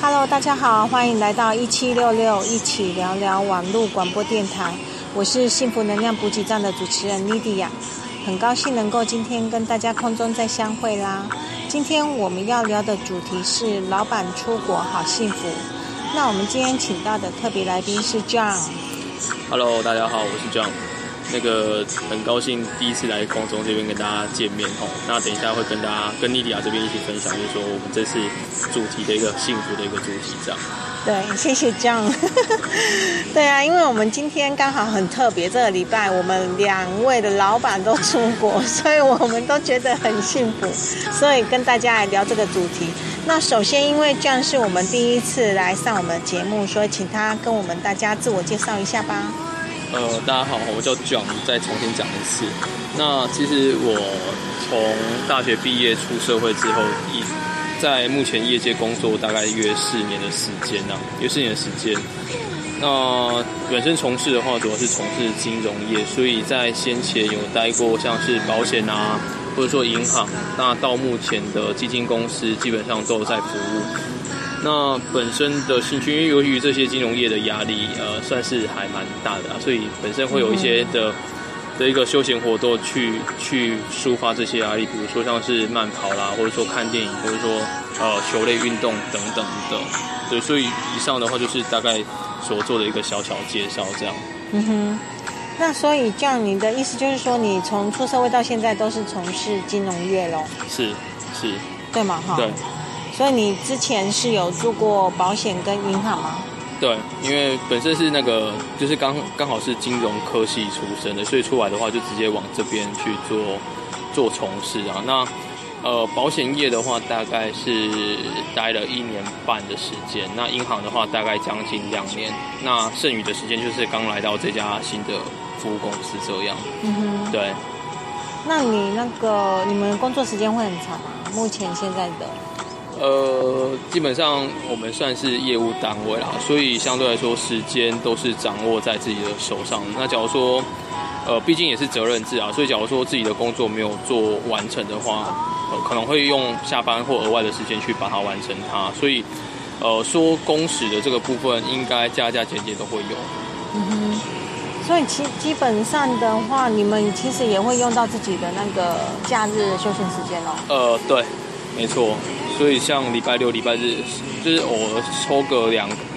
Hello， 大家好，欢迎来到1766一起聊聊网络广播电台。我是幸福能量补给站的主持人 Lydia， 很高兴能够今天跟大家空中再相会啦。今天我们要聊的主题是老板出国好幸福。那我们今天请到的特别来宾是 John。Hello， 大家好，我是 John。很高兴第一次来空中这边跟大家见面吼。那等一下会跟莉迪亚这边一起分享，就是说我们这次主题的一个幸福的一个主题这样。 对，谢谢 John。对啊，因为我们今天刚好很特别，这个礼拜我们2位的老板都出国，所以我们都觉得很幸福，所以跟大家来聊这个主题。那首先，因为 John 是我们第一次来上我们的节目，所以请他跟我们大家自我介绍一下吧。 大家好，我叫 John， 再重新讲一次。那其实我从大学毕业出社会之后，在目前业界工作大概约4年的时间约4年的时间。那本身从事的话，主要是从事金融业，所以在先前有待过像是保险或者说银行，那到目前的基金公司基本上都有在服务。那本身的兴趣，因为由于这些金融业的压力，算是还蛮大的所以本身会有一些的一个休闲活动去抒发这些压力，比如说像是慢跑啦，或者说看电影，或者说球类运动等等的。对，所以以上的话就是大概所做的一个小小介绍这样。 那所以这样，你的意思就是说，你从出社会到现在都是从事金融业咯？ 是， 对吗？ 对。 所以你之前是有做过保险跟银行吗？ 对，因为本身是就是刚好是金融科系出身的，所以出来的话就直接往这边去做从事那保险业的话大概是待了1年半的时间，那银行的话大概将近2年，那剩余的时间就是刚来到这家新的服务公司这样。对。 那你你们工作时间会很长吗？目前现在的？ 基本上我们算是业务单位啦，所以相对来说时间都是掌握在自己的手上。那假如说，毕竟也是责任制所以假如说自己的工作没有做完成的话，可能会用下班或额外的时间去把它完成它。所以，说工时的这个部分，应该加减减都会有。 所以基本上的话，你们其实也会用到自己的假日休闲时间咯？ 对，没错。所以像礼拜六、礼拜日，就是我抽个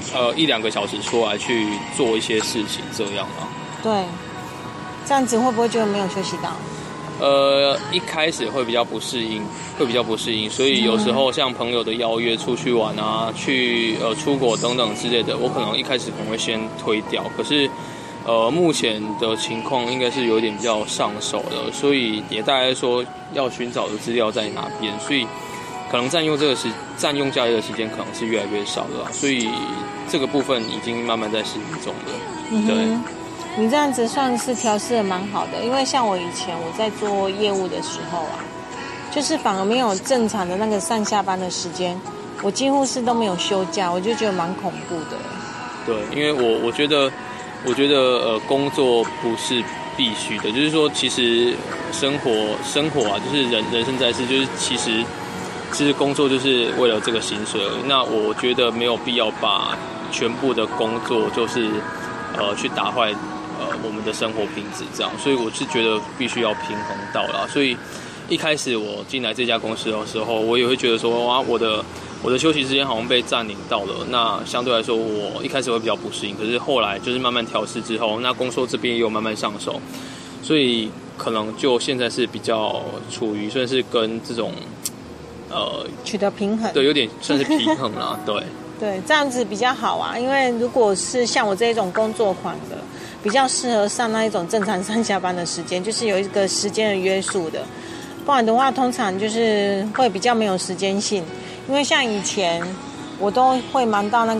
1-2个小时出来去做一些事情，这样对，这样子会不会觉得没有休息到？ 一开始会比较不适应，所以有时候像朋友的邀约出去玩去出国等等之类的，我可能一开始可能会先推掉。可是目前的情况应该是有点比较上手了，所以也大概说要寻找的资料在哪边，所以可能占用假日的时间可能是越来越少了所以这个部分已经慢慢在适应中了。对， 你这样子算是调试的蛮好的，因为像我以前在做业务的时候就是反而没有正常的上下班的时间，我几乎是都没有休假，我就觉得蛮恐怖的。 对，因为我觉得工作不是必须的，就是说其实生活就是人生在世，就是其实工作就是为了这个薪水而已。那我觉得没有必要把全部的工作就是去打坏我们的生活品质这样，所以我是觉得必须要平衡到啦。所以一开始我进来这家公司的时候，我也会觉得说我的休息时间好像被占领到了。那相对来说，我一开始会比较不适应，可是后来就是慢慢调试之后，那工作这边也有慢慢上手，所以可能就现在是比较处于算是跟这种取得平衡， 对，有点算是平衡啦。 对，这样子比较好因为如果是像我这种工作狂的，比较适合上那一种正常上下班的时间，就是有一个时间的约束的，不然的话通常就是会比较没有时间性。因为像以前我都会忙到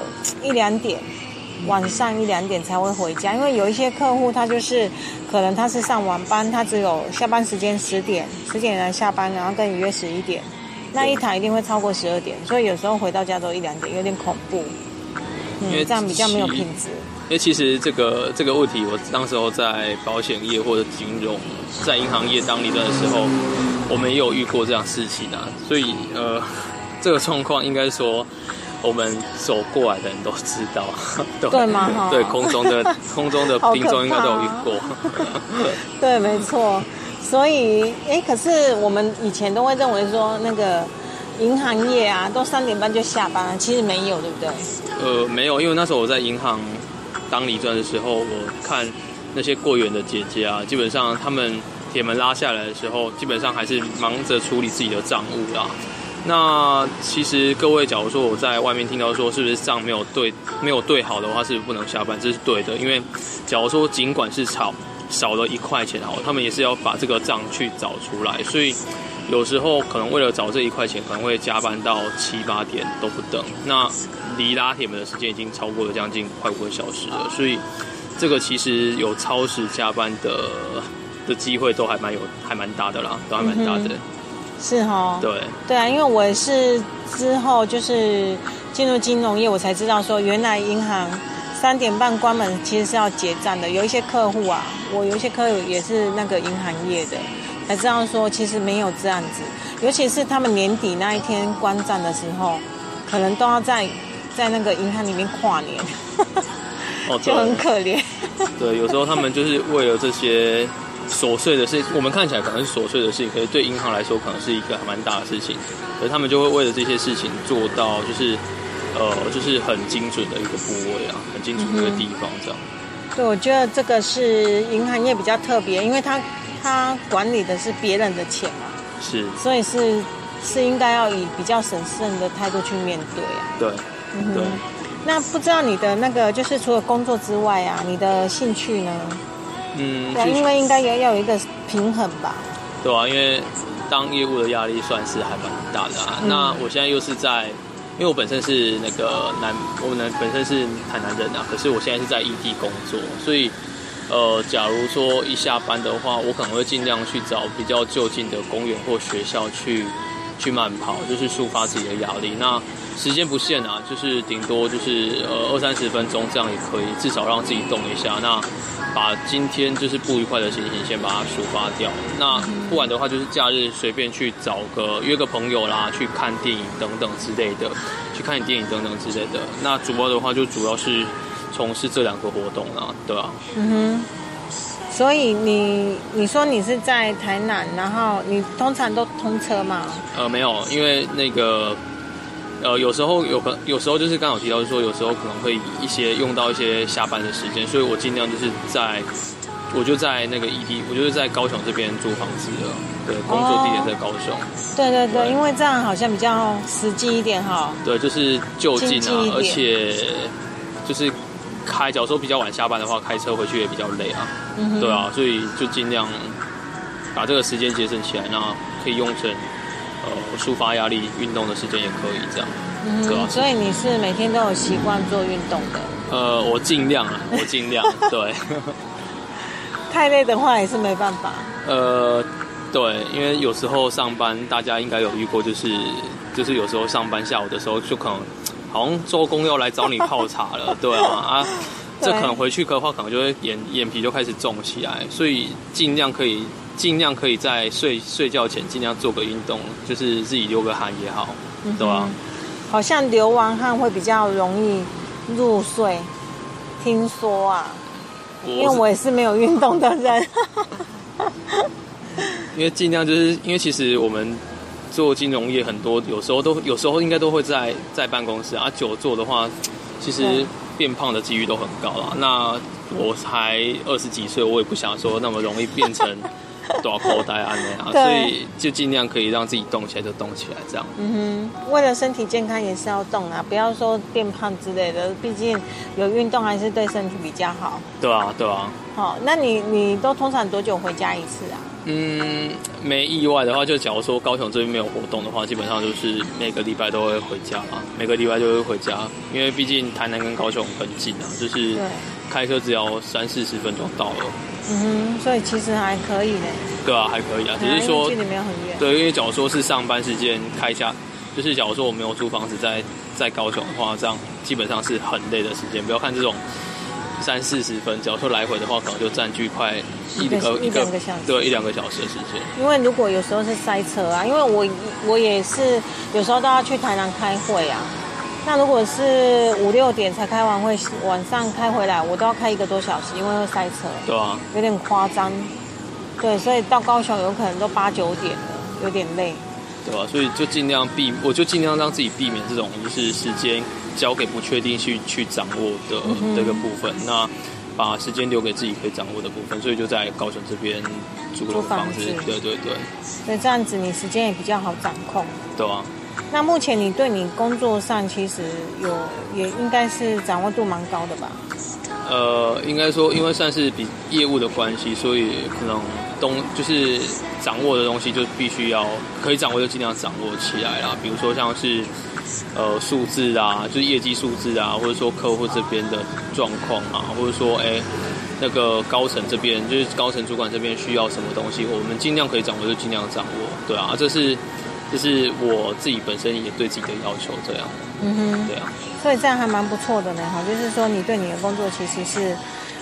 1-2点，晚上1-2点才会回家，因为有一些客户他就是可能他是上晚班，他只有下班时间10点来下班，然后跟你约11点，那一堂一定会超过12点，所以有时候回到家都1-2点，有点恐怖。因为这样比较没有品质。 因为其实这个问题，我当时候在保险业或者金融，在银行业当理专的时候，我们也有遇过这样事情所以这个状况应该说我们走过来的人都知道， 对吗？ 对，空中的听众应该都有遇过。 对，没错。所以，可是我们以前都会认为说，那个银行业啊，都3点半就下班了，其实没有，对不对？ 没有，因为那时候我在银行当理专的时候，我看那些柜员的姐姐啊，基本上他们铁门拉下来的时候，基本上还是忙着处理自己的账务啦。那其实各位，假如说我在外面听到说是不是账没有对好的话，是不是不能下班？这是对的，因为假如说尽管是少了1块钱好，他们也是要把这个账去找出来，所以有时候可能为了找这1块钱，可能会加班到7、8点都不等。那离拉铁门的时间已经超过了将近快5个小时了，所以这个其实有超时加班的机会都还蛮大的啦，都还蛮大的。 是齁， 对啊，因为我也是之后就是进入金融业，我才知道说原来银行3点半关门其实是要结账的。有一些客户啊，我有一些客户也是那个银行业的，才知道说其实没有这样子。尤其是他们年底那一天关账的时候，可能都要在那个银行里面跨年，就很可怜。 对，有时候他们就是为了这些琐碎的事，我们看起来可能是琐碎的事情，可是对银行来说可能是一个还蛮大的事情，而他们就会为了这些事情做到就是很精准的一个部位啊，很精准的一个地方这样。 对，我觉得这个是银行业比较特别，因为他管理的是别人的钱嘛， 是， 所以是应该要以比较审慎的态度去面对啊。 对，对。 那不知道你的那个就是除了工作之外啊，你的兴趣呢？对，因为应该要有一个平衡吧。 对啊，因为当业务的压力算是还蛮大的啊。那我现在又是因为我本身是我本身是台南人啊，可是我现在是在异地工作，所以假如说一下班的话，我可能会尽量去找比较就近的公园或学校去慢跑，就是抒发自己的压力。那时间不限啊，就是顶多就是20-30分钟这样也可以，至少让自己动一下。那把今天就是不愉快的心情先把它抒发掉。那不然的话，就是假日随便去约个朋友啦，去看电影等等之类的，去看电影等等之类的。那主要的话就主要是从事这2个活动啦，对啊。 所以你说你是在台南，然后你通常都通车吗？ 没有，因为那个有时候就是刚好提到说，有时候可能会用到一些下班的时间，所以我尽量就是我就在那个我就是在高雄这边租房子了，对，工作地点在高雄。对， 因为这样好像比较实际一点哈。 对，就是就近啊，而且就是假如说比较晚下班的话，开车回去也比较累啊。对啊，所以就尽量把这个时间节省起来，那可以用成抒发压力、运动的时间也可以这样。对啊， 所以你是每天都有习惯做运动的？ 我尽量对。 太累的话也是没办法。 对，因为有时候上班，大家应该有遇过，就是有时候上班下午的时候，就可能好像周公要来找你泡茶了，对啊，这可能回去的话，可能就会眼皮就开始重起来，所以尽量可以在睡觉前尽量做个运动，就是自己流个汗也好，对吧？ 好像流完汗会比较容易入睡，听说啊，因为我也是没有运动的人。 因为尽量就是因为其实我们做金融业很多，有时候应该都会在办公室啊，久坐的话，其实变胖的几率都很高啦。那我才20几岁，我也不想说那么容易变成大口袋安的啊，所以就尽量可以让自己动起来就动起来，这样。 为了身体健康也是要动啊，不要说变胖之类的，毕竟有运动还是对身体比较好。 对啊。 好，那你都通常多久回家一次啊？ 没意外的话，就假如说高雄这边没有活动的话，基本上就是每个礼拜都会回家嘛，每个礼拜都会回家，因为毕竟台南跟高雄很近啊，就是开车只要30-40分钟到了。 所以其实还可以呢。 对啊，还可以啊，只是说距离没有很远。 对，因为假如说是上班时间开下，就是假如说我没有租房子在高雄的话，这样基本上是很累的时间。不要看这种30-40分，假如说来回的话，可能就占据快一两个小时，对，1-2个小时的时间。 因为如果有时候是塞车啊，因为我也是有时候都要去台南开会啊， 那如果是5、6点才开完会，晚上开回来，我都要开1个多小时，因为会塞车。 对啊， 有点夸张。对，所以到高雄有可能都8、9点了，有点累。 对吧？所以就尽量我就尽量让自己避免这种就是时间交给不确定去掌握的这个部分。那把时间留给自己可以掌握的部分，所以就在高雄这边租了房子。对对对。 所以这样子你时间也比较好掌控。 对啊。 那目前你对你工作上其实也应该是掌握度蛮高的吧？ 应该说，因为算是比业务的关系，所以可能就是掌握的东西就必须要可以掌握就尽量掌握起来啦。比如说像是数字啊，就是业绩数字啊，或者说客户这边的状况啊，或者说那个高层这边就是高层主管这边需要什么东西，我们尽量可以掌握就尽量掌握。对啊，这是我自己本身也对自己的要求这样。对啊。 所以这样还蛮不错的呢，哈，就是说你对你的工作其实是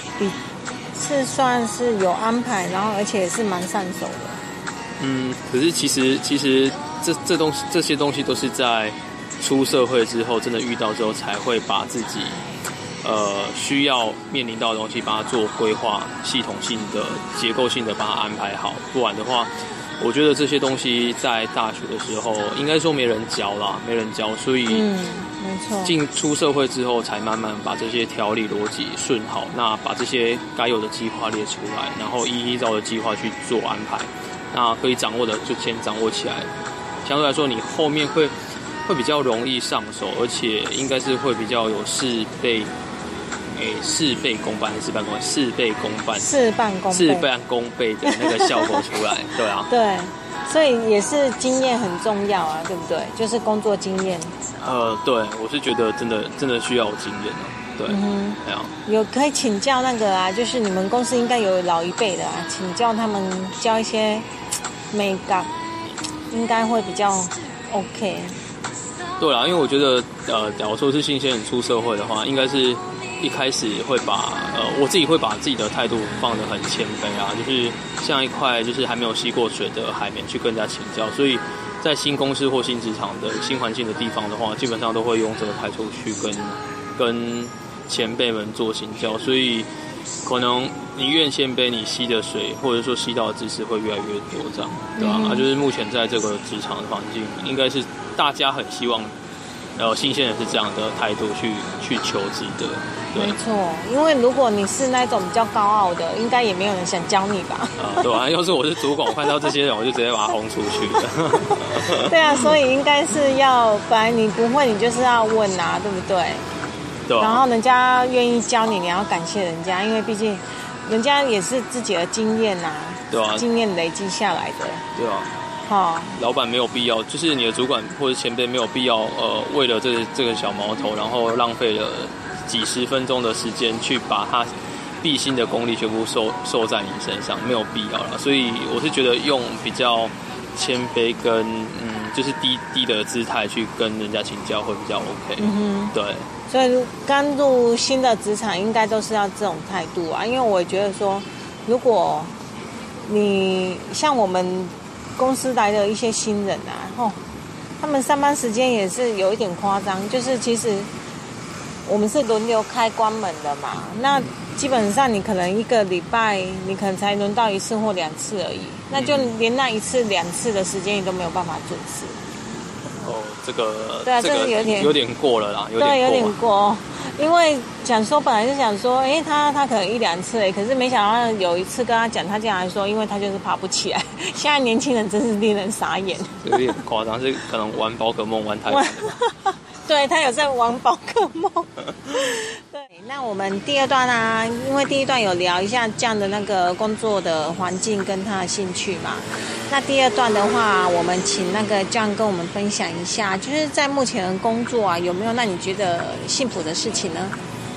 算是有安排，然后而且也是蛮上手的。 可是其实这些东西都是在出社会之后，真的遇到之后才会把自己需要面临到的东西，把它做规划、系统性的、结构性的把它安排好，不然的话。我觉得这些东西在大学的时候，应该说没人教啦，所以没错。 出社会之后，才慢慢把这些条理逻辑顺好，那把这些该有的计划列出来，然后依照的计划去做安排。那可以掌握的就先掌握起来，相对来说你后面会比较容易上手，而且应该是会比较有事倍功半还是事半功倍？事倍功半，事半功倍的那个效果出来，对啊， 对，所以也是经验很重要啊，对不对？就是工作经验。 对，我是觉得真的需要有经验啊，对，对啊。 有可以请教那个啊，就是你们公司应该有老一辈的啊，请教他们教一些美感，应该会比较 OK。 对啦，因为我觉得假如说是新鲜人出社会的话，应该是。一开始会把我自己会把自己的态度放得很谦卑啊，就是像一块就是还没有吸过水的海绵去跟人家请教，所以在新公司或新职场的新环境的地方的话，基本上都会用这个态度去跟前辈们做请教，所以可能你越谦卑，你吸的水或者说吸到的知识会越来越多，这样对吧？就是目前在这个职场的环境，应该是大家很希望。新鲜人是这样的态度去求职的，对， 没错。因为如果你是那种比较高傲的，应该也没有人想教你吧？ 对啊，要是我是主管，我看到这些人，我就直接把他轰出去的。 对啊，所以应该是要，本来你不会，你就是要问啊，对不对？ 对啊。 然后人家愿意教你，你要感谢人家，因为毕竟人家也是自己的经验啊， 对啊， 经验累积下来的， 对啊。老板没有必要，就是你的主管或者前辈没有必要，为了这个小毛头，然后浪费了几十分钟的时间去把他毕sinh的功力全部受在你身上，没有必要啦。所以我是觉得用比较谦卑跟就是低的姿态去跟人家请教会比较 OK。对。 所以刚入新的职场，应该都是要这种态度啊，因为我觉得说，如果你像我们。公司来的一些新人啊，他们上班时间也是有一点夸张，就是其实我们是轮流开关门的嘛，那基本上你可能一个礼拜你可能才轮到1次或2次而已，那就连那1次2次的时间你都没有办法准时。 这个对啊，这个有点过了啦，有点过。因为本来就想说，他可能1、2次可是没想到有一次跟他讲，他竟然还说，因为他就是爬不起来。现在年轻人真是令人傻眼， 有点夸张，是可能玩宝可梦玩太晚。 对，他有在玩宝可梦。对，那我们第2段啊，因为第1段有聊一下这样的那个工作的环境跟他的兴趣嘛。那第2段的话，我们请那个 John 跟我们分享一下，就是在目前的工作啊，有没有让你觉得幸福的事情呢？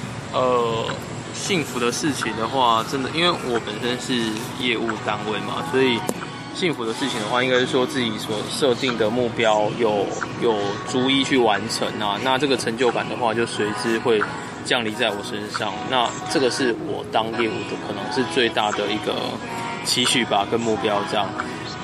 幸福的事情的话，真的，因为我本身是业务单位嘛，所以幸福的事情的话，应该是说自己所设定的目标有逐一去完成啊，那这个成就感的话，就随之会降临在我身上。那这个是我当业务的可能是最大的一个期许吧，跟目标这样。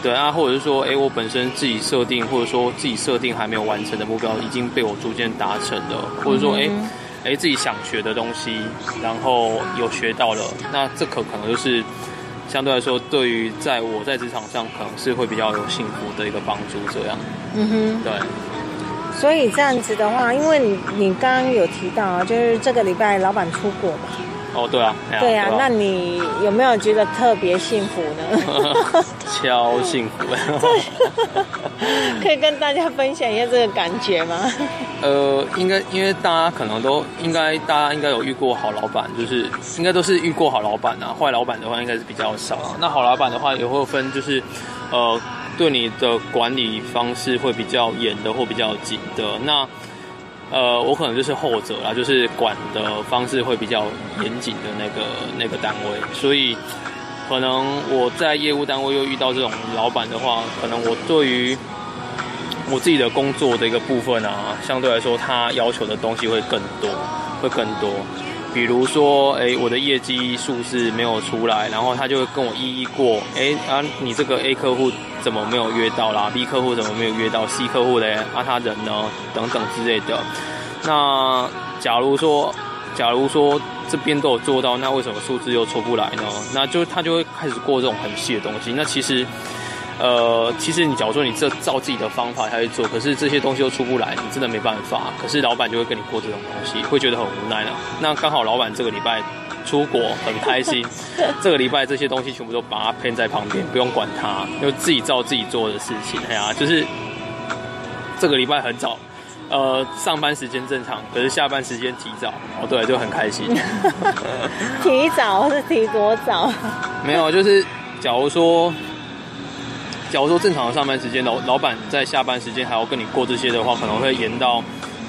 对啊，或者是说，我本身自己设定，或者说自己设定还没有完成的目标，已经被我逐渐达成了，或者说，自己想学的东西，然后有学到了，那这可能就是相对来说，对于我在职场上，可能是会比较有幸福的一个帮助，这样。对。 所以这样子的话，因为你刚刚有提到啊，就是这个礼拜老板出国嘛。 对啊。 对啊，那你有没有觉得特别幸福呢？ 超幸福。 可以跟大家分享一下这个感觉吗？ 应该因为大家可能大家应该有遇过好老板，就是应该都是遇过好老板啊。坏老板的话应该是比较少啊。那好老板的话也会分，就是对你的管理方式会比较严的或比较紧的。那我可能就是后者啦，就是管的方式会比较严谨的那个单位，所以可能我在业务单位又遇到这种老板的话，可能我对于我自己的工作的一个部分啊，相对来说他要求的东西会更多。比如说，我的业绩数是没有出来，然后他就会跟我一一过，你这个 A 客户怎么没有约到啦 ？B 客户怎么没有约到 ？C 客户嘞？他人呢？等等之类的。那假如说这边都有做到，那为什么数字又出不来呢？那他就会开始过这种很细的东西。那其实你假如说你照自己的方法下去做，可是这些东西又出不来，你真的没办法。可是老板就会跟你过这种东西，会觉得很无奈啦。那刚好老板这个礼拜出国很开心，这个礼拜这些东西全部都把它偏在旁边，不用管它，就自己照自己做的事情。就是这个礼拜很早，上班时间正常，可是下班时间提早。对，就很开心。 提早是提多早？ 没有，就是假如说正常的上班时间，老板在下班时间还要跟你过这些的话，可能会延到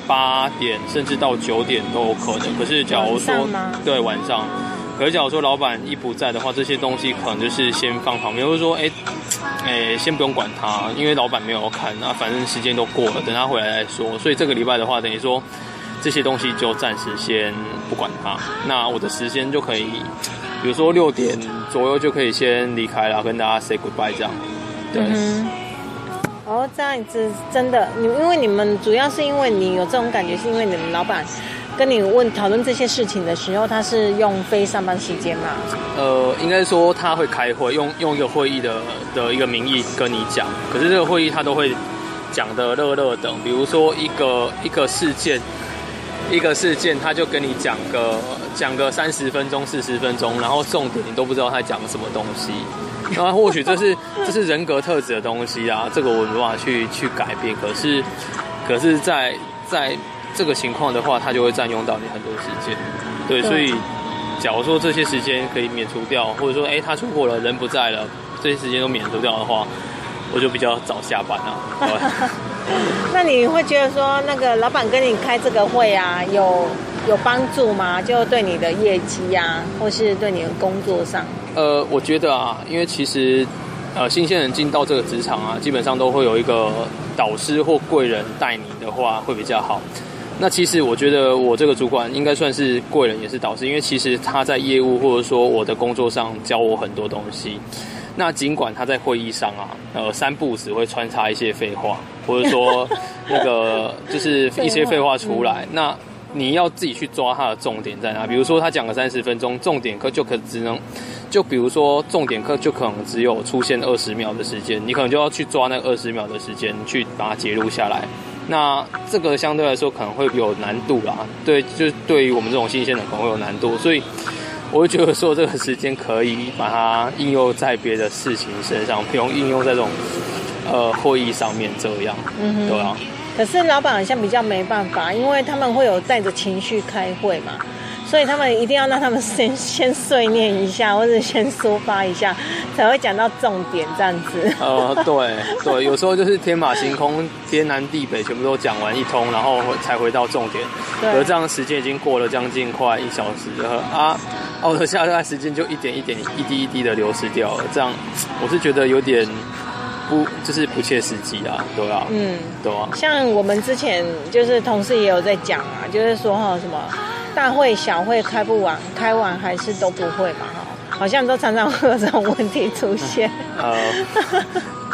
8点甚至到9点都有可能。可是假如说对晚上，可是假如说老板一不在的话，这些东西可能就是先放旁边，或者说先不用管他，因为老板没有看，那反正时间都过了，等他回来再说。所以这个礼拜的话，等于说这些东西就暂时先不管他。那我的时间就可以，比如说6点左右就可以先离开了，跟大家 say goodbye 这样。对。 这样子真的，因为你们主要是因为你有这种感觉，是因为你们老板跟你讨论这些事情的时候，他是用非上班时间嘛？ 应该说他会开会，用一个会议的一个名义跟你讲，可是这个会议他都会讲的热的，比如说一个事件，他就跟你讲个30分钟、40分钟，然后重点你都不知道他讲什么东西。那或许这是人格特质的东西啊，这个我没办法去改变。可是在这个情况的话，它就会占用到你很多时间。对，所以假如说这些时间可以免除掉，或者说他出国了，人不在了，这些时间都免除掉的话，我就比较早下班啊。 那你会觉得说，那个老板跟你开这个会啊，有帮助吗？就对你的业绩啊，或是对你的工作上？ 我觉得啊，因为其实新鲜人进到这个职场啊，基本上都会有一个导师或贵人带你的话会比较好。那其实我觉得我这个主管应该算是贵人也是导师，因为其实他在业务或者说我的工作上教我很多东西。那尽管他在会议上啊，3不5时会穿插一些废话，或者说那个就是一些废话出来，那你要自己去抓他的重点在哪。比如说他讲了30分钟，重点课就比如说重点课就可能只有出现20秒的时间，你可能就要去抓那20秒的时间去把它截录下来。那这个相对来说可能会有难度啦，对，就是对于我们这种新鲜人可能会有难度，所以我会觉得说这个时间可以把它应用在别的事情身上，不用应用在这种会议上面这样，对啊。 可是老板好像比较没办法，因为他们会有带着情绪开会嘛，所以他们一定要让他们先碎念一下，或者先抒发一下，才会讲到重点这样子。 对，有时候就是天马行空，天南地北全部都讲完一通，然后才回到重点。而这样时间已经过了将近快1小时了啊，我的下段时间就一点一滴的流失掉了，这样我是觉得有点就是不切实际啊，对啊，对啊。像我们之前就是同事也有在讲啊，就是说什么大会小会开不完，开完还是都不会嘛，好像都常常会有这种问题出现。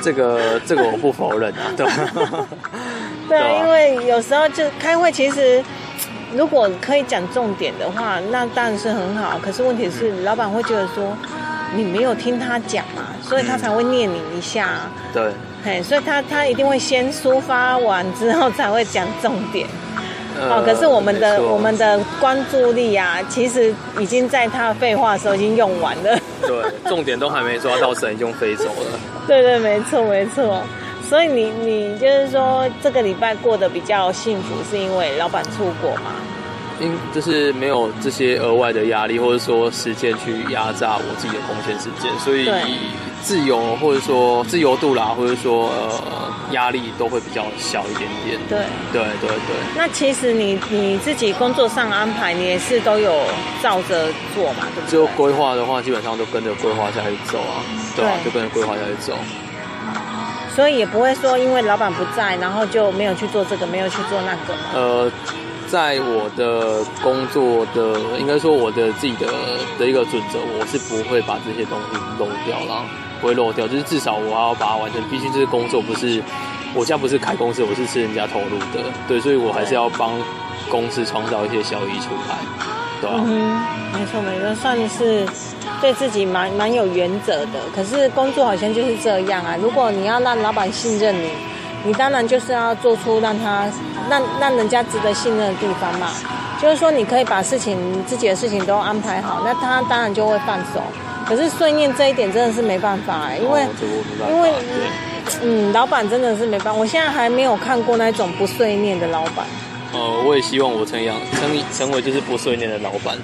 这个我不否认啊，对。 对啊，因为有时候就开会，其实如果可以讲重点的话，那当然是很好。可是问题是，老板会觉得说你没有听他讲嘛，所以他才会念你一下。 对。 嘿，所以他一定会先抒发完之后才会讲重点。可是我们的关注力啊，其实已经在他废话的时候已经用完了。 对，重点都还没抓到，神已经飞走了。 对，没错。所以你就是说这个礼拜过得比较幸福，是因为老板出国吗？ 就是没有这些额外的压力，或者说时间去压榨我自己的空闲时间，所以自由或者说自由度啦，或者说压力都会比较小一点点。对。 那其实你自己工作上安排，你也是都有照着做嘛，对不对？ 就规划的话，基本上都跟着规划下去走啊，对啊，就跟着规划下去走。 所以也不会说因为老板不在，然后就没有去做这个，没有去做那个嘛。 在我的工作的，应该说我的自己的一个准则，我是不会把这些东西漏掉啦，不会漏掉，就是至少我要把它完成。毕竟这个工作不是我家不是开公司，我是吃人家投入的，对，所以我还是要帮公司创造一些效益出来，对啊。 没错，算是对自己蛮有原则的。可是工作好像就是这样啊，如果你要让老板信任你，你当然就是要做出让人家值得信任的地方嘛。就是说，你可以把自己的事情都安排好，那他当然就会放手。可是碎念这一点真的是没办法，因为老板真的是没办法。我现在还没有看过那种不碎念的老板。 我也希望我成为就是不碎念的老板。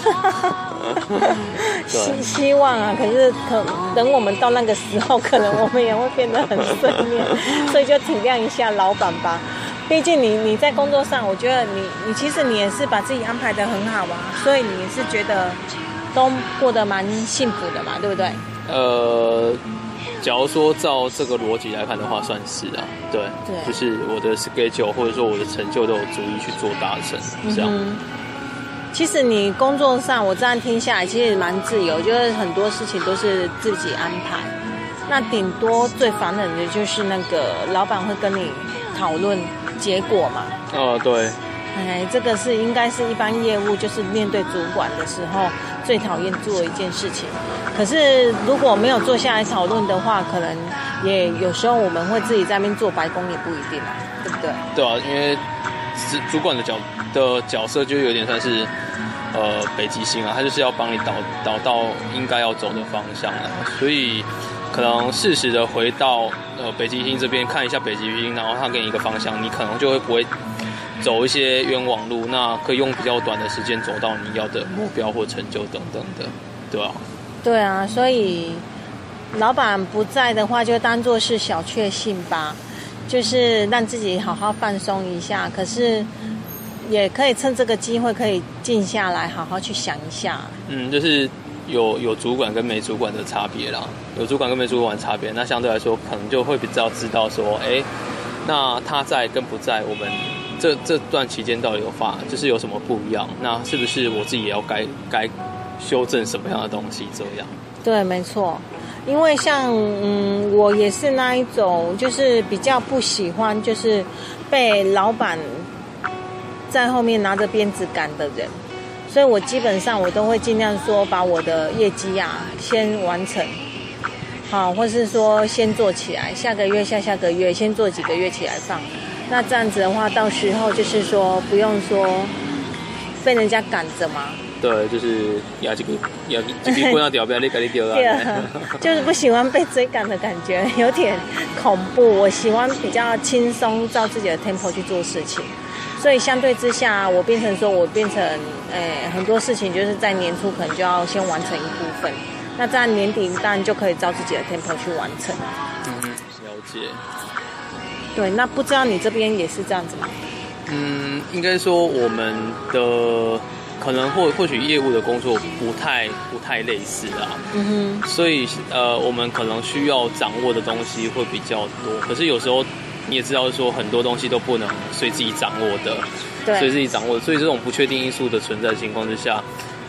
希望啊，可是等我们到那个时候，可能我们也会变得很碎念，所以就体谅一下老板吧。毕竟你在工作上，我觉得你其实你也是把自己安排得很好啊，所以你也是觉得都过得蛮幸福的嘛，对不对？ 假如说照这个逻辑来看的话，算是啊，对，就是我的 schedule 或者说我的成就都有逐一去做达成，这样。 其实你工作上，我这样听下来，其实蛮自由，就是很多事情都是自己安排。那顶多最烦人的就是那个老板会跟你讨论结果嘛。 对。 这个是应该是一般业务，就是面对主管的时候最讨厌做的一件事情。可是如果没有坐下来讨论的话，可能也有时候我们会自己在那边做白工，也不一定啊，对不对？ 对啊，因为主管的角色就有点算是北极星啊，他就是要帮你导到应该要走的方向啊，所以可能适时的回到北极星这边看一下北极星，然后他给你一个方向，你可能就不会走一些冤枉路，那可以用比较短的时间走到你要的目标或成就等等的，对吧？ 对啊，所以老板不在的话，就当作是小确幸吧，就是让自己好好放松一下。可是也可以趁这个机会，可以静下来，好好去想一下。 就是有主管跟没主管的差别啦，有主管跟没主管的差别，那相对来说可能就会比较知道说，那他在跟不在，我们这段期间到底就是有什么不一样？那是不是我自己也要该修正什么样的东西？这样。对， 没错。因为像我也是那一种，就是比较不喜欢就是被老板在后面拿着鞭子赶的人，所以我基本上我都会尽量说把我的业绩先完成，好，或是说先做起来，下个月下个月先做几个月起来放。那这样子的话，到时候就是说不用说被人家赶着嘛。 对，就是压这个棍要掉，不要你赶你掉啊。 就是不喜欢被追赶的感觉，有点恐怖。我喜欢比较轻松，照自己的 tempo 去做事情。所以相对之下，我变成很多事情就是在年初可能就要先完成一部分，那在年底当然就可以照自己的 tempo 去完成。 了解。 对，那不知道你这边也是这样子吗？ 应该说我们的可能或许业务的工作不太类似啦。所以我们可能需要掌握的东西会比较多，可是有时候你也知道说很多东西都不能随自己掌握的， 对， 随自己掌握的，所以这种不确定因素的存在的情况之下，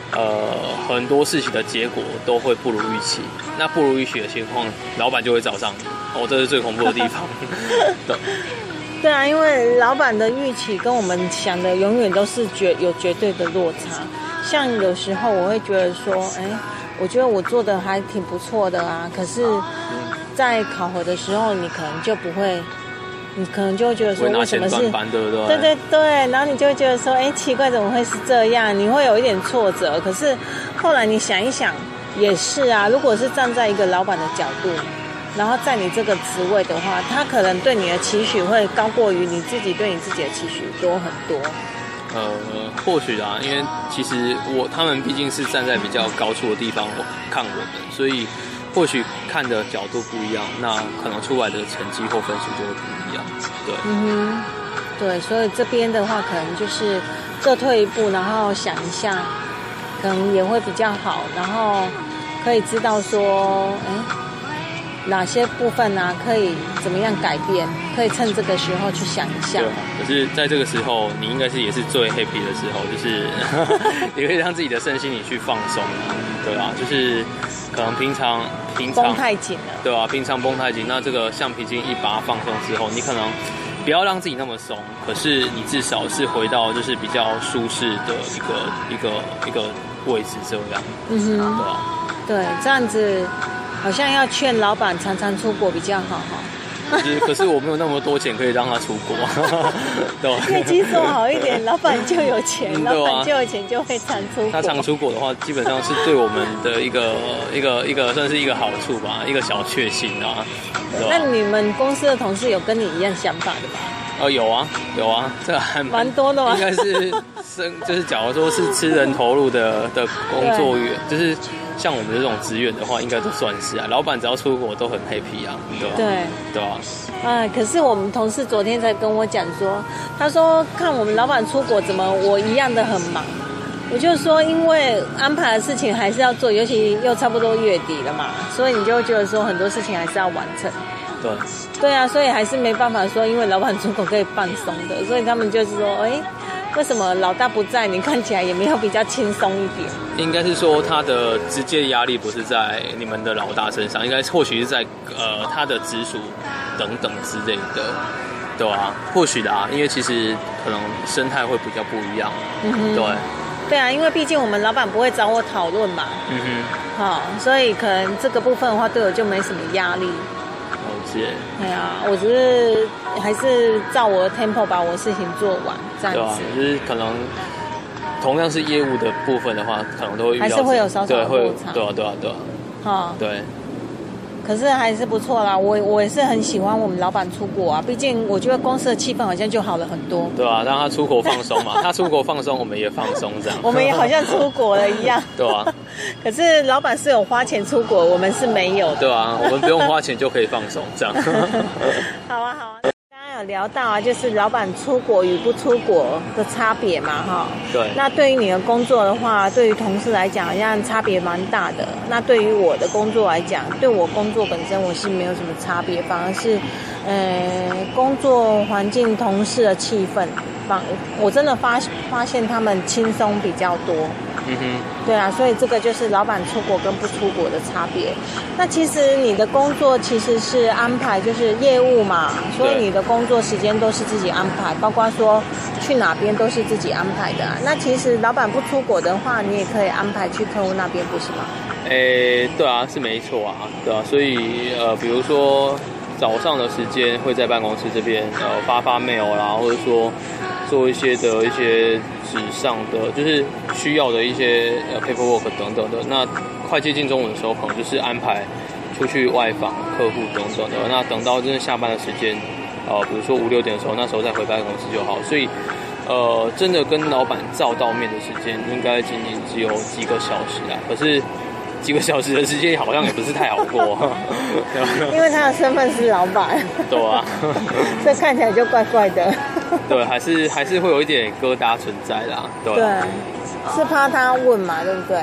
很多事情的结果都会不如预期。那不如预期的情况，老板就会找上你。这是最恐怖的地方。 对啊，因为老板的预期跟我们想的永远都是有绝对的落差。像有时候我会觉得说，我觉得我做的还挺不错的啊，可是，在考核的时候，你可能就不会。你可能就会觉得说，为什么是？ 对不对？ 对，然后你就会觉得说，奇怪，怎么会是这样？你会有一点挫折。可是后来你想一想，也是啊。如果是站在一个老板的角度，然后在你这个职位的话，他可能对你的期许会高过于你自己对你自己的期许多很多。 或许啦，因为其实他们毕竟是站在比较高处的地方看我们，所以或许看的角度不一样，那可能出来的成绩或分数就会不一样。对， 对，所以这边的话，可能就是各退一步，然后想一下，可能也会比较好，然后可以知道说，哪些部分啊可以怎么样改变，可以趁这个时候去想一下。 对，可是在这个时候，你应该是也是最 happy 的时候，就是你可以让自己的身心里去放松啊，对啊，就是可能平常绷太紧了， 对啊，平常绷太紧，那这个橡皮筋一把它放松之后，你可能不要让自己那么松，可是你至少是回到就是比较舒适的一个位置这样，对啊， 对，这样子。好像要劝老板常常出国比较好哈。 可是我没有那么多钱可以让他出国，对吧？ 业绩做好一点，老板就有钱，老板就有钱就会常出国。 他常出国的话，基本上是对我们的一个算是一个好处吧，一个小确幸啊。 那你们公司的同事有跟你一样想法的吧？ 有啊，这个还蛮多的嘛。 应该是就是假如说是吃人投入的工作员，就是像我们这种职员的话，应该都算是啊。老板只要出国都很 happy 啊，对吧？对啊。 可是我们同事昨天才跟我讲说，他说看我们老板出国，怎么我一样的很忙。我就说，因为安排的事情还是要做，尤其又差不多月底了嘛，所以你就会觉得说很多事情还是要完成。对啊，所以还是没办法说，因为老板出国可以放松的，所以他们就是说，为什么老大不在，你看起来也没有比较轻松一点？ 应该是说他的直接压力不是在你们的老大身上，应该或许是在他的直属等等之类的，对啊，或许啦，因为其实可能生态会比较不一样， 对啊，因为毕竟我们老板不会找我讨论嘛，所以可能这个部分的话，对我就没什么压力。对啊，我只是还是照我的 tempo 把我的事情做完，这样子。对啊， 就是可能同样是业务的部分的话，可能都会遇到， 还是会有稍稍的落差。 对。 可是还是不错啦，我也是很喜欢我们老板出国啊，毕竟我觉得公司的气氛好像就好了很多。 对啊，让他出国放松嘛，他出国放松，我们也放松这样。 我们也好像出国了一样。 对啊。 可是老板是有花钱出国，我们是没有的。 对啊，我们不用花钱就可以放松这样。 好啊。有聊到啊，就是老板出国与不出国的差别嘛，哈。 对。 那对于你的工作的话，对于同事来讲，好像差别蛮大的。那对于我的工作来讲，对我工作本身我是没有什么差别，反而是，工作环境、同事的气氛，我真的发现他们轻松比较多。对啊，所以这个就是老板出国跟不出国的差别。那其实你的工作其实是安排，就是业务嘛，所以你的工作时间都是自己安排，包括说去哪边都是自己安排的啊。那其实老板不出国的话，你也可以安排去客户那边，不是吗？ 对啊，是没错啊，对啊，所以比如说早上的时间会在办公室这边发 mail 啦，或者说做一些纸上的就是需要的一些paperwork 等等的。那快接近中午的时候，可能就是安排出去外访客户等等的。那等到真的下班的时间，比如说5、6点的时候，那时候再回办公室就好。所以真的跟老板照到面的时间，应该仅仅只有几个小时啊。可是几个小时的时间好像也不是太好过， 因为他的身份是老板。 对啊， 所以看起来就怪怪的。 对，还是会有一点疙瘩存在啦。对， 是怕他问嘛，对不对？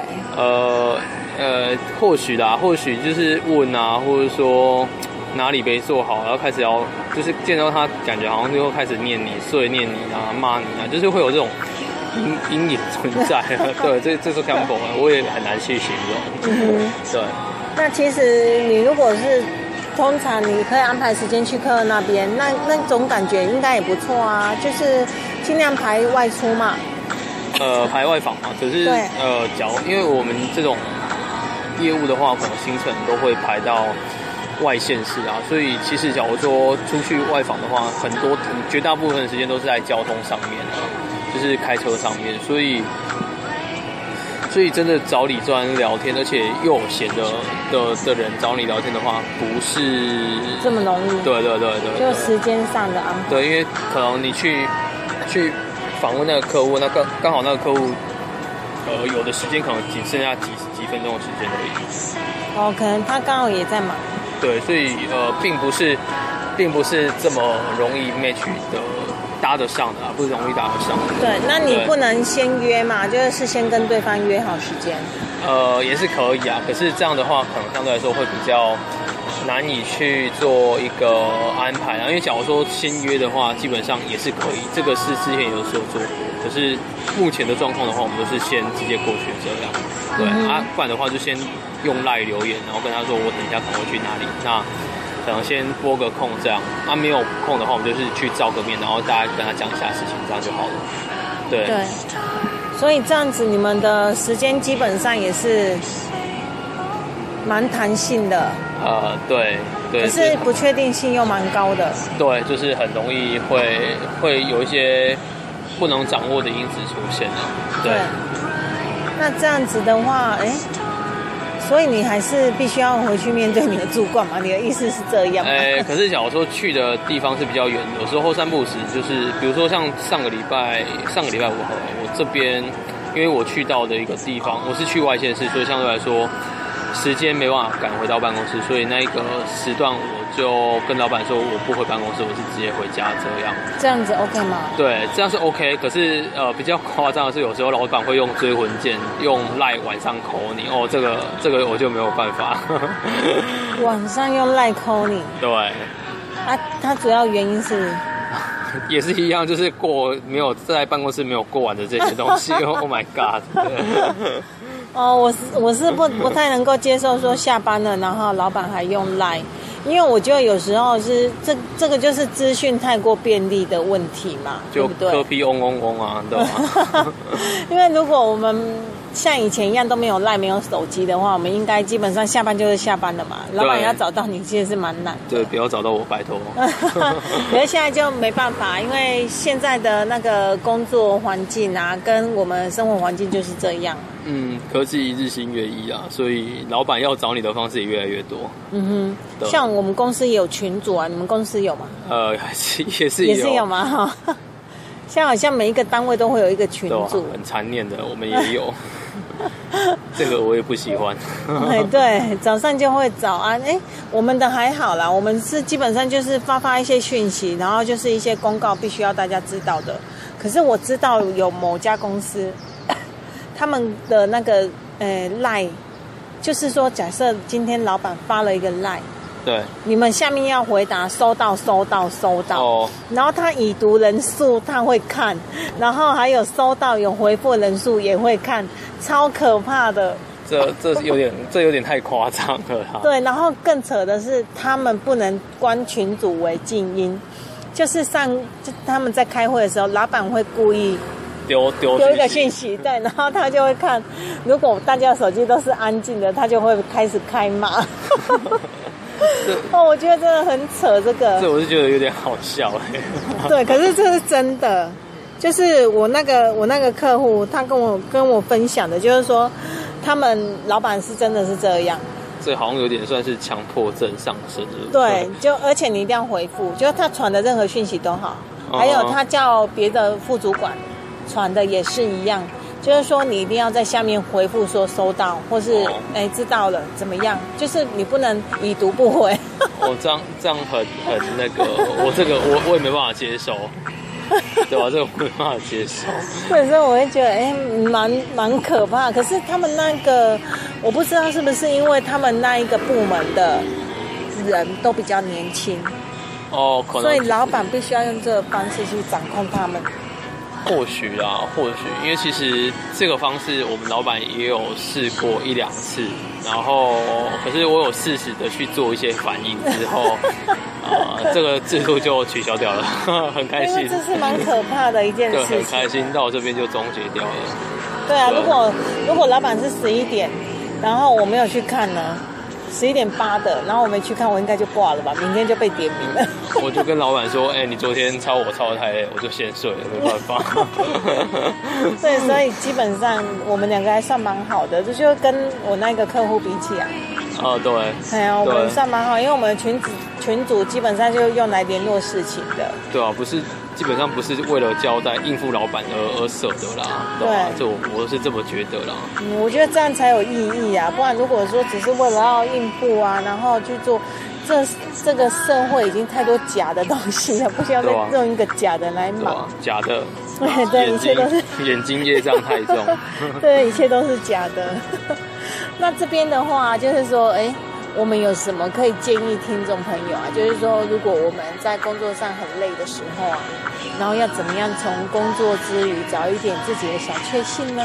或许就是问啊，或者说哪里没做好，然后开始就是见到他，感觉好像就会开始念你、碎念你啊、骂你啊，就是会有这种阴影存在。对，这是 combo 我也很难去形容。对。 那其实你如果是通常你可以安排时间去客户那边，那种感觉应该也不错啊，就是尽量排外出嘛。 排外访嘛，可是因为我们这种业务的话，可能行程都会排到外县市啊，所以其实假如说出去外访的话，绝大部分的时间都是在交通上面啊，就是开车上面，所以真的找理专聊天，而且又有闲的人找你聊天的话，不是这么容易。 对， 就时间上的安排。 对，因为可能你去访问那个客户，那刚好那个客户，有的时间可能仅剩下几分钟的时间而已。 可能他刚好也在忙。 对，所以并不是这么容易 match 的搭得上的啊，不容易搭得上的。 对，那你不能先约嘛，就是事先跟对方约好时间。 也是可以啊，可是这样的话，可能相对来说会比较难以去做一个安排啊，因为假如说先约的话，基本上也是可以，这个是之前有时候做过，可是目前的状况的话，我们都是先直接过去这样，对、不然的话就先用 LINE 留言，然后跟他说我等一下可能会去哪里，那可能先拨个空这样，没有空的话，我们就是去照个面，然后大家跟他讲一下事情，这样就好了，对。 所以这样子，你们的时间基本上也是蛮弹性的。 对。 可是不确定性又蛮高的。 对，就是很容易会有一些不能掌握的因子出现。对。 那这样子的话，所以你还是必须要回去面对你的主管嘛？你的意思是这样吗？ 可是假如说去的地方是比较远的，有时候后三不时，就是比如说像上个礼拜5号，我这边因为我去到的一个地方，我是去外县市，所以相对来说时间没办法赶回到办公室，所以那一个时段我就跟老板说我不回办公室，我是直接回家这样。 这样子 OK 吗？ 对，这样是 OK。可是比较夸张的是，有时候老板会用追魂键，用 LINE 晚上 call 你这个我就没有办法。 晚上用 LINE call 你？ 对。 他主要原因是？ 也是一样，就是没有在办公室没有过完的这些东西。Oh my god！ 我是不太能够接受说下班了，然后老板还用 LINE， 因为我觉得有时候是这个就是资讯太过便利的问题嘛， 就对不对？ 科批嗡嗡嗡啊，对吧？ 因为如果我们像以前一样都没有 LINE 没有手机的话，我们应该基本上下班就是下班了嘛。老板要找到你其实是蛮难的。 对，不要找到我，拜托。 可是现在就没办法，因为现在的那个工作环境啊，跟我们生活环境就是这样。 科技日新月异啊，所以老板要找你的方式也越来越多。 像我们公司也有群组啊，你们公司有吗？ 也是有吗？像好像每一个单位都会有一个群组， 很残念的，我们也有。这个我也不喜欢。 对，早上就会找啊，我们的还好啦，我们是基本上就是发一些讯息，然后就是一些公告必须要大家知道的。可是我知道有某家公司，他们的那个LINE， 就是说假设今天老板发了一个 LINE。 对， 你们下面要回答收到，然后他已读人数他会看，然后还有收到有回复人数也会看，超可怕的。 这有点太夸张了啦。 对，然后更扯的是，他们不能关群组为静音，就是他们在开会的时候，老板会故意丢一个讯息，对，然后他就会看，如果大家的手机都是安静的，他就会开始开骂。我觉得真的很扯，这我是觉得有点好笑对，可是这是真的，就是我那个客户，他跟我分享的，就是说他们老板是真的是这样。 这好像有点算是强迫症上升。 对，而且你一定要回复，就是他传的任何讯息都好，还有他叫别的副主管传的也是一样。就是说，你一定要在下面回复说收到，或是知道了怎么样？就是你不能已读不回。 这样很那个，我也没办法接受，对吧？这个没办法接受。 对，所以我会觉得蛮可怕。可是他们那个，我不知道是不是因为他们那一个部门的人都比较年轻， 可能。 所以老板必须要用这个方式去掌控他们。 或许，因为其实这个方式我们老板也有试过1-2次，然后可是我有适时的去做一些反应之后，这个制度就取消掉了，很开心。 因为这是蛮可怕的一件事情。 对，很开心，到我这边就终结掉了。 对啊，如果老板是11点，然后我没有去看呢，11点8的，然后我没去看，我应该就挂了吧，明天就被点名了。 我就跟老板说，你昨天抄得太累，我就先睡了，没办法。 对，所以基本上我们2个还算蛮好的，这就跟我那个客户比起来。 对。 对啊，我们算蛮好，因为我们群组基本上就用来联络事情的。 对啊，基本上不是为了交代应付老板而舍得啦。对啊，这我是这么觉得啦。 我觉得这样才有意义啊，不然如果说只是为了要应付啊，然后去做。这个社会已经太多假的东西了，不需要再用一个假的来忙。 假的， 对，一切都是眼睛业障太重。 对，一切都是假的。那这边的话，就是说，我们有什么可以建议听众朋友啊？就是说，如果我们在工作上很累的时候啊，然后要怎么样从工作之余找一点自己的小确幸呢？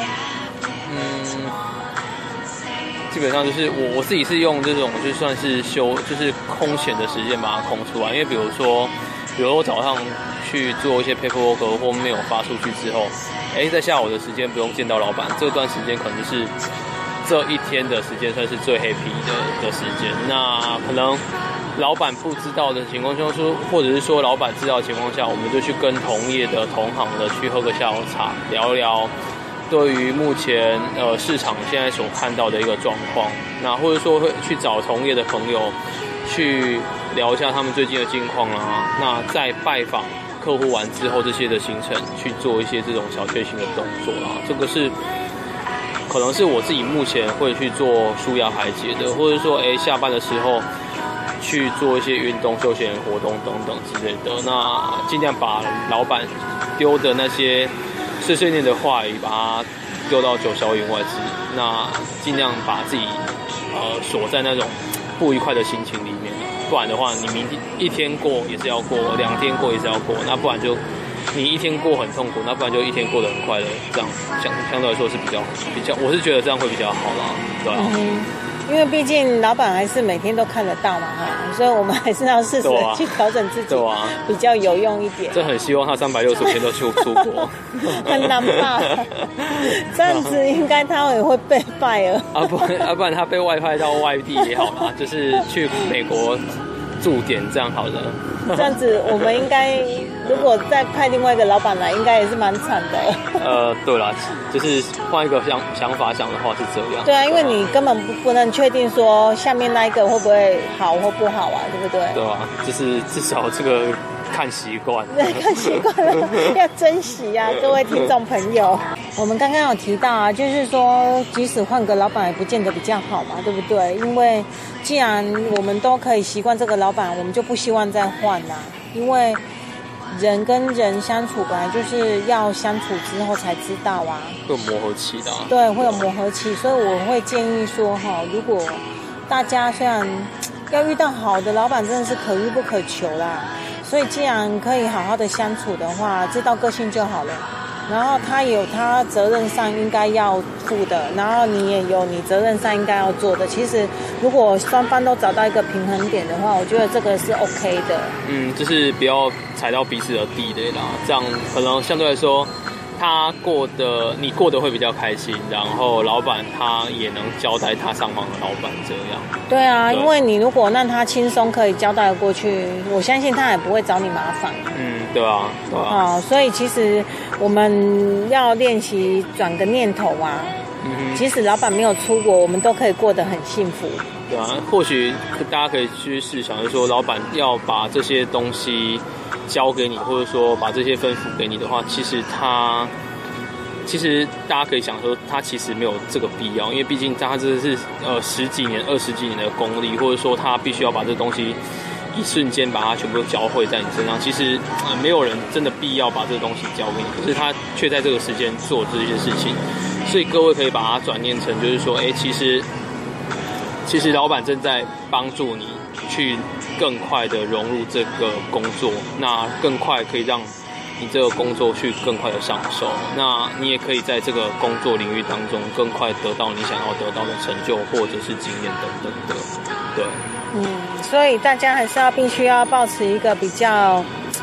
基本上就是我自己是用这种就算是就是空闲的时间把它空出来，因为比如说我早上去做一些 paperwork 或没有发出去之后，在下午的时间不用见到老板，这段时间可能是这一天的时间算是最 happy 的时间。那可能老板不知道的情况下，或者是说老板知道的情况下，我们就去跟同业的同行的去喝个下午茶，聊聊对于目前市场现在所看到的一个状况，那或者说会去找同业的朋友去聊一下他们最近的近况啊，那在拜访客户完之后这些的行程去做一些这种小确幸的动作啊，这个是可能是我自己目前会去做抒压排解的，或者说下班的时候去做一些运动休闲活动等等之类的，那尽量把老板丢的那些碎碎念的话语把它丢到九霄云外之，那尽量把自己锁在那种不愉快的心情里面，不然的话你明天1天过也是要过，2天过也是要过，那不然就你1天过很痛苦，那不然就1天过得很快乐，这样相对来说是比较，我是觉得这样会比较好啦，对吧？ 因为毕竟老板还是每天都看得到嘛，所以我们还是要适时的去调整自己，比较有用一点。 这很希望他365天都出国， 很难吧？这样子应该他也会被fire。 不然他被外派到外地也好啦，就是去美国驻点这样好了。 这样子我们应该如果再派另外一个老板来，应该也是蛮惨的。 对啦，就是换一个想法想的话是这样。 对啊，因为你根本不能确定说下面那一个会不会好或不好啊，对不对？ 对啊，就是至少这个看习惯。 对，看习惯了，要珍惜啊，各位听众朋友。我们刚刚有提到啊，就是说即使换个老板也不见得比较好嘛，对不对？因为既然我们都可以习惯这个老板，我们就不希望再换啦，因为人跟人相处本来就是要相处之后才知道啊， 会有磨合期的。 对，会有磨合期，所以我会建议说如果大家虽然要遇到好的老板真的是可遇不可求啦，所以既然可以好好的相处的话，知道个性就好了，然后他有他责任上应该要负的，然后你也有你责任上应该要做的。其实如果双方都找到一个平衡点的话，我觉得这个是 OK 的。 就是不要踩到彼此的地雷啦，这样可能相对来说你过得会比较开心，然后老板他也能交代他上方的老板这样。 对啊，因为你如果让他轻松可以交代过去，我相信他也不会找你麻烦。 对啊。 所以其实我们要练习转个念头啊。即使老板没有出国，我们都可以过得很幸福。 对啊，或许大家可以去试想，就是说老板要把这些东西交给你，或者说把这些吩咐给你的话，其实大家可以想说，他其实没有这个必要，因为毕竟他这是10几年、20几年的功力，或者说他必须要把这东西一瞬间把它全部都教会在你身上。其实没有人真的必要把这个东西交给你，可是他却在这个时间做这些事情。所以各位可以把它转念成，就是说，其实老板正在帮助你去更快的融入这个工作，那更快可以让你这个工作去更快的上手，那你也可以在这个工作领域当中更快得到你想要得到的成就或者是经验等等的，对。 所以大家还是必须要保持一个比较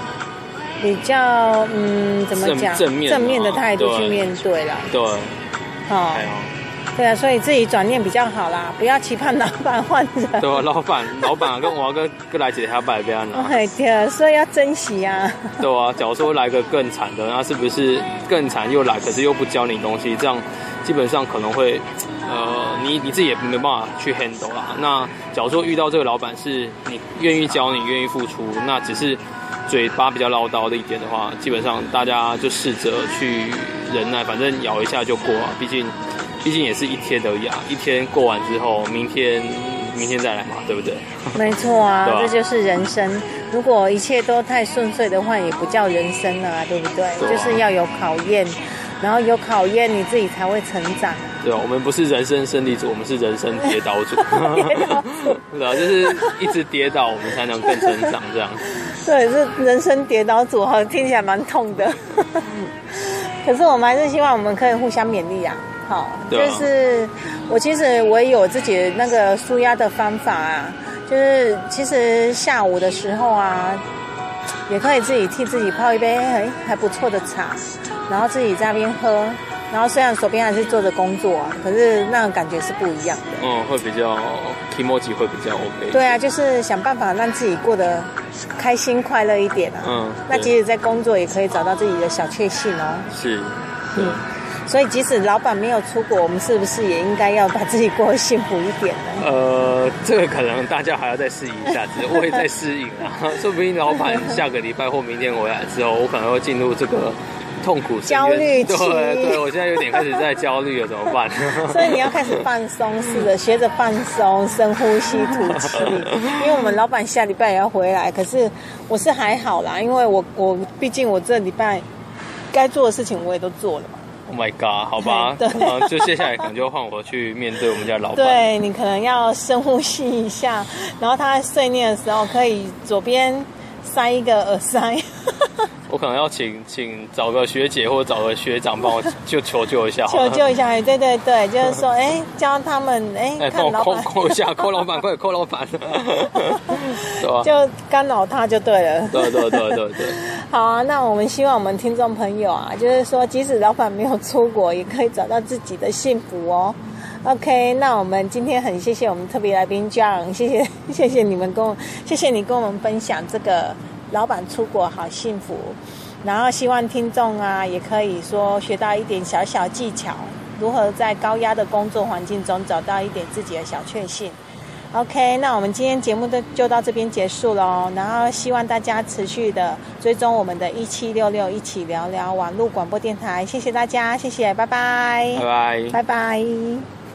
怎么讲正面的态度去面对啦。 对， 对啊，所以自己转念比较好啦，不要期盼老板换人。 对啊，老板跟我跟来一个下摆不要拿。 对，所以要珍惜啊。 对啊，假如说来个更惨的，那是不是更惨又来，可是又不教你东西，这样基本上可能会，你自己也没办法去 handle 啦。那假如说遇到这个老板是你愿意教你、愿意付出，那只是嘴巴比较唠叨的一点的话，基本上大家就试着去忍耐，反正咬一下就过啊。毕竟也是一天而已啊，一天过完之后，明天再来嘛，对不对？ 没错啊，这就是人生。如果一切都太顺遂的话，也不叫人生了啊，对不对？就是要有考验，然后有考验你自己才会成长。 对啊，我们不是人生胜利组，我们是人生跌倒组。 跌倒组。 对啊，就是一直跌倒，我们才能更成长这样。 对，是人生跌倒组，听起来蛮痛的。可是我们还是希望我们可以互相勉励啊。好，就是其实我也有自己的那个舒压的方法啊，就是其实下午的时候啊，也可以自己替自己泡一杯还不错的茶，然后自己在那边喝，然后虽然手边还是做着工作啊，可是那种感觉是不一样的。 会比较 kimoji 会比较 OK。对啊，就是想办法让自己过得开心快乐一点啊。那即使在工作也可以找到自己的小确幸哦。 是， 所以即使老板没有出国，我们是不是也应该要把自己过得幸福一点呢？ 这个可能大家还要再适应一下子，我也在适应啊。说不定老板下个礼拜或明天回来之后，我可能会进入这个痛苦焦虑期。 对，我现在有点开始在焦虑了，怎么办？ 所以你要开始放松似的，学着放松，深呼吸吐气。因为我们老板下礼拜也要回来，可是我是还好啦，因为我毕竟我这礼拜该做的事情我也都做了嘛。 Oh my god， 好吧，就接下来可能就换我去面对我们家老板。 对，你可能要深呼吸一下，然后他在碎念的时候，可以左边塞一个耳塞。 我可能要请找个学姐或者找个学长帮我就求救一下。 求救一下，对，就是说，教他们，看老板扣一下，扣老板，快点扣老板，对吧？ 就干扰他就对了。 对。 好啊，那我们希望我们听众朋友啊，就是说，即使老板没有出国，也可以找到自己的幸福哦。OK， 那我们今天很谢谢我们特别来宾 John， 谢谢你跟我们分享这个老板出国好幸福，然后希望听众啊也可以说学到一点小小技巧，如何在高压的工作环境中找到一点自己的小确幸。OK， 那我们今天节目就到这边结束咯，然后希望大家持续的追踪我们的1766一起聊聊网络广播电台，谢谢大家，谢谢，拜拜， 拜拜。